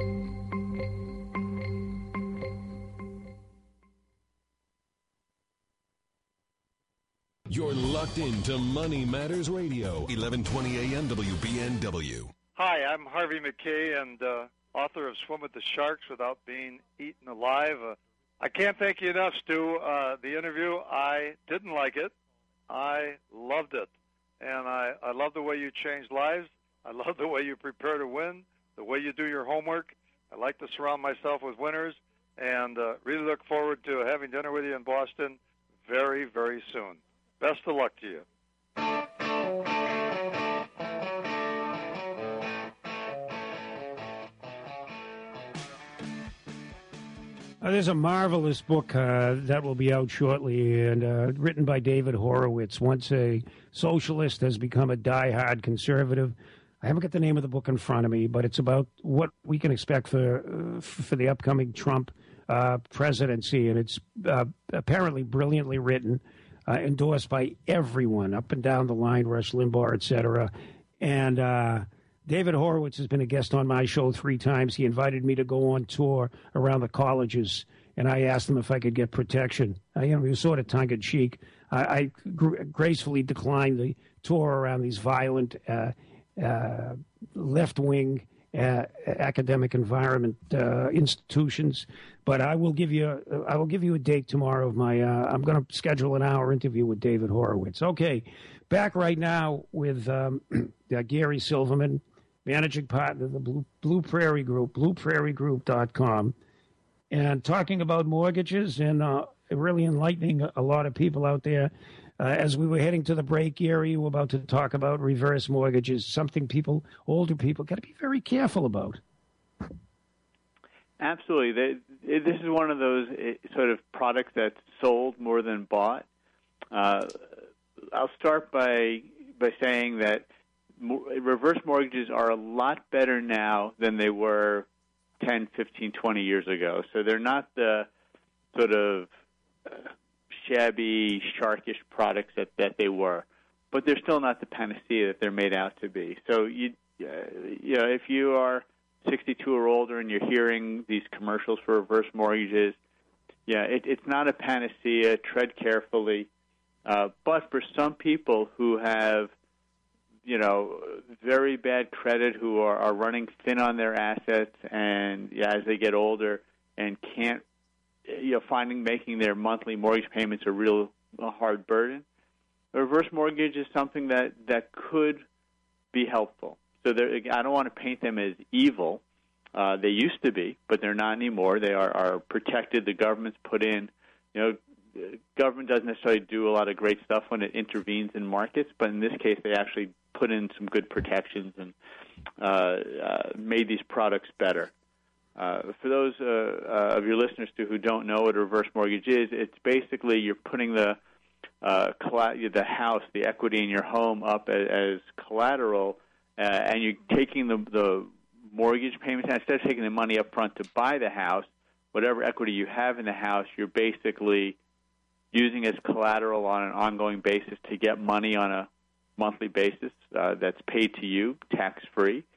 You're locked into Money Matters Radio, eleven twenty A M W B N W. Hi, I'm Harvey McKay, and uh, author of Swim with the Sharks Without Being Eaten Alive. Uh, I can't thank you enough, Stu. Uh, the interview, I didn't like it. I loved it. And I, I love the way you change lives. I love the way you prepare to win, the way you do your homework. I like to surround myself with winners, and uh, really look forward to having dinner with you in Boston very, very soon. Best of luck to you. Uh, there's a marvelous book uh, that will be out shortly, and uh, written by David Horowitz. Once a socialist has become a diehard conservative. I haven't got the name of the book in front of me, but it's about what we can expect for uh, for the upcoming Trump uh, presidency, and it's uh, apparently brilliantly written. Uh, endorsed by everyone up and down the line, Rush Limbaugh, et cetera. And uh, David Horowitz has been a guest on my show three times. He invited me to go on tour around the colleges, and I asked him if I could get protection. Uh, you know, he was sort of tongue-in-cheek. I, I gr- gracefully declined the tour around these violent uh, uh, left-wing uh, academic environment uh, institutions. But I will give you a, I will give you a date tomorrow of my. Uh, I'm going to schedule an hour interview with David Horowitz. Okay, back right now with um, uh, Gary Silverman, managing partner of the Blue, Blue Prairie Group, blue prairie group dot com, and talking about mortgages and uh, really enlightening a, a lot of people out there. Uh, as we were heading to the break, Gary, we were about to talk about reverse mortgages, something people, older people, got to be very careful about. Absolutely. They, this is one of those sort of products that's sold more than bought. Uh, I'll start by by saying that reverse mortgages are a lot better now than they were ten, fifteen, twenty years ago. So they're not the sort of uh, shabby, sharkish products that, that they were. But they're still not the panacea that they're made out to be. So, you, uh, you know, if you are sixty-two or older and you're hearing these commercials for reverse mortgages, yeah, it, it's not a panacea. Tread carefully. Uh, but for some people who have, you know, very bad credit, who are, are running thin on their assets, and yeah, as they get older and can't, you know, finding making their monthly mortgage payments a real a hard burden, a reverse mortgage is something that, that could be helpful. So I don't want to paint them as evil. Uh, they used to be, but they're not anymore. They are, are protected. The government's put in, you know, the government doesn't necessarily do a lot of great stuff when it intervenes in markets, but in this case they actually put in some good protections and uh, uh, made these products better. Uh, for those uh, uh, of your listeners too who don't know what a reverse mortgage is, it's basically you're putting the uh, colla- the house, the equity in your home up as, as collateral, uh, and you're taking the, the mortgage payments, and instead of taking the money up front to buy the house, whatever equity you have in the house, you're basically using as collateral on an ongoing basis to get money on a monthly basis uh, that's paid to you tax-free.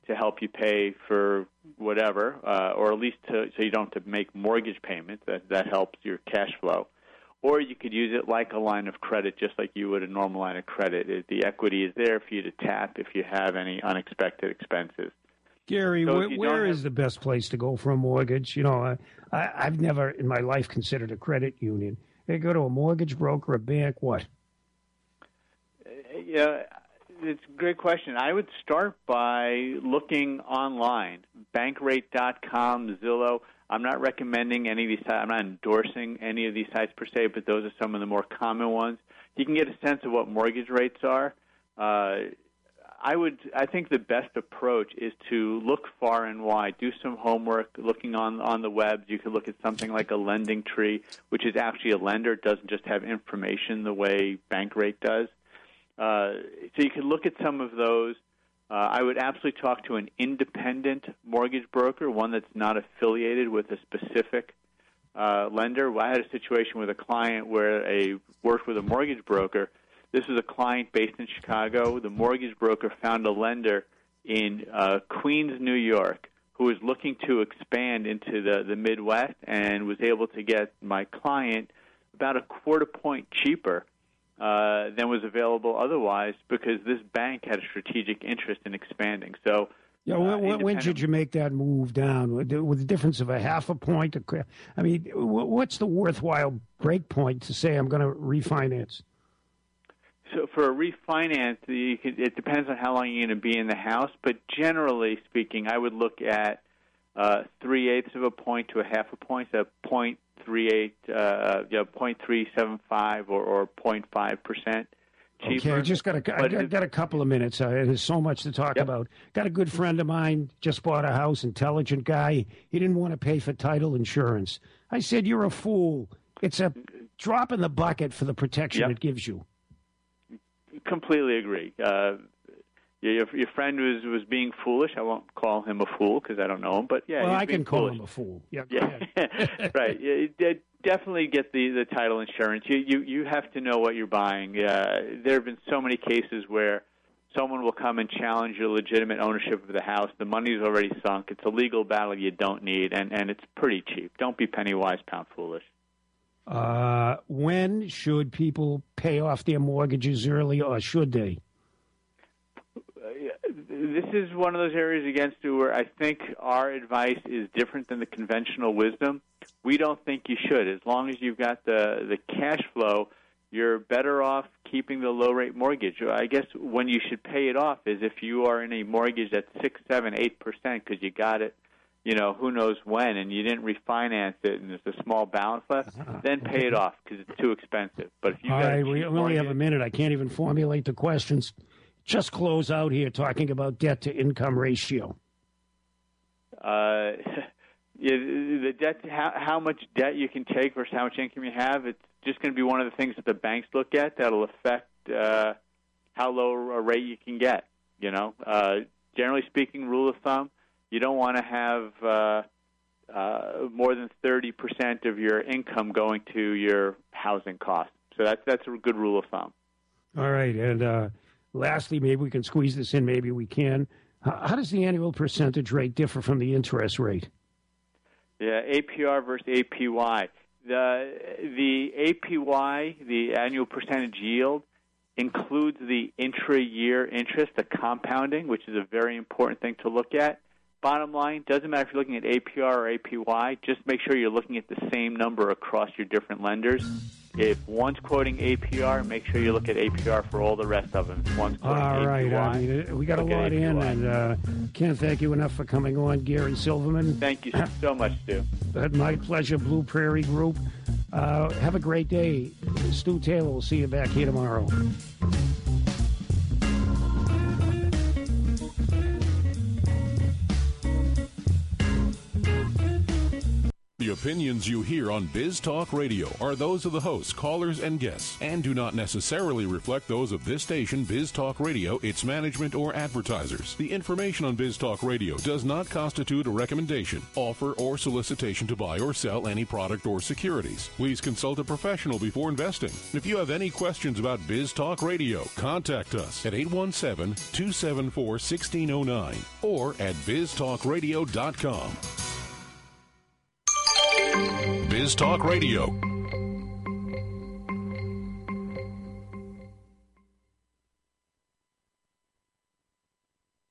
to help you pay for whatever, uh, or at least to, so you don't have to make mortgage payments. That, that helps your cash flow. Or you could use it like a line of credit, just like you would a normal line of credit. It, the equity is there for you to tap if you have any unexpected expenses. Gary, So wh- if you where don't is the best place to go for a mortgage? You know, I, I, I've never in my life considered a credit union. They go to a mortgage broker, a bank, what? Yeah, it's a great question. I would start by looking online, bankrate dot com, Zillow. I'm not recommending any of these sites. I'm not endorsing any of these sites per se, but those are some of the more common ones. You can get a sense of what mortgage rates are. Uh, I would. I think the best approach is to look far and wide, do some homework, looking on, on the web. You could look at something like a Lending Tree, which is actually a lender. It doesn't just have information the way Bankrate does. Uh, so you can look at some of those. Uh, I would absolutely talk to an independent mortgage broker, one that's not affiliated with a specific uh, lender. I had a situation with a client where I worked with a mortgage broker. This was a client based in Chicago. The mortgage broker found a lender in uh, Queens, New York, who was looking to expand into the, the Midwest and was able to get my client about a quarter point cheaper Uh, than was available otherwise, because this bank had a strategic interest in expanding. So, Yeah, when, when, when should you make that move down? With the, with the difference of a half a point? I mean, what's the worthwhile break point to say I'm going to refinance? So for a refinance, you can, it depends on how long you're going to be in the house, but generally speaking, I would look at uh, three-eighths of a point to a half a point, so point three eight, uh, you know, point three seven five or or point five percent cheaper. Okay, I just got a, I got, got a couple of minutes. Uh, there's so much to talk Yep. about. Got a good friend of mine, just bought a house, intelligent guy. He didn't want to pay for title insurance. I said, you're a fool. It's a drop in the bucket for the protection Yep. it gives you. Completely agree. Uh, your, your friend was, was being foolish. I won't call him a fool because I don't know him, but yeah, well, he's I being can call foolish. him a fool. Yeah, go Yeah, ahead. right. Yeah, you de- definitely get the, the title insurance. You, you you have to know what you're buying. Uh, there have been so many cases where someone will come and challenge your legitimate ownership of the house. The money's already sunk. It's a legal battle you don't need, and, and it's pretty cheap. Don't be penny wise, pound foolish. Uh, when should people pay off their mortgages early, or should they? This is one of those areas, again, Stu, where I think our advice is different than the conventional wisdom. We don't think you should. As long as you've got the, the cash flow, you're better off keeping the low-rate mortgage. I guess when you should pay it off is if you are in a mortgage that's six, seven, eight percent because you got it, you know, who knows when, and you didn't refinance it and there's a small balance left, then pay it off because it's too expensive. But if you All got right, a we cheap only mortgage, have a minute. I can't even formulate the questions. Just close out here talking about debt-to-income ratio. Uh, yeah, the debt, how, how much debt you can take versus how much income you have, it's just going to be one of the things that the banks look at that'll affect uh, how low a rate you can get. You know, uh, generally speaking, rule of thumb, you don't want to have uh, uh, more than thirty percent of your income going to your housing costs. So that's that's a good rule of thumb. All right, and uh, lastly, maybe we can squeeze this in, maybe we can. How, how does the annual percentage rate differ from the interest rate? Yeah, A P R versus A P Y. The the A P Y, the annual percentage yield, includes the intra-year interest, the compounding, which is a very important thing to look at. Bottom line, doesn't matter if you're looking at A P R or A P Y, just make sure you're looking at the same number across your different lenders. If one's quoting A P R, make sure you look at A P R for all the rest of them. If one's quoting All right, A P Y, I mean, we got a look at lot A P Y. in, and uh, can't thank you enough for coming on, Gary Silverman. Thank you so much, Stu. My pleasure, Blue Prairie Group. Uh, have a great day. Stu Taylor will see you back here tomorrow. The opinions you hear on Biz Talk Radio are those of the hosts, callers, and guests, and do not necessarily reflect those of this station, Biz Talk Radio, its management, or advertisers. The information on Biz Talk Radio does not constitute a recommendation, offer, or solicitation to buy or sell any product or securities. Please consult a professional before investing. If you have any questions about Biz Talk Radio, contact us at eight one seven, two seven four, one six zero nine or at biz talk radio dot com. Biz Talk Radio.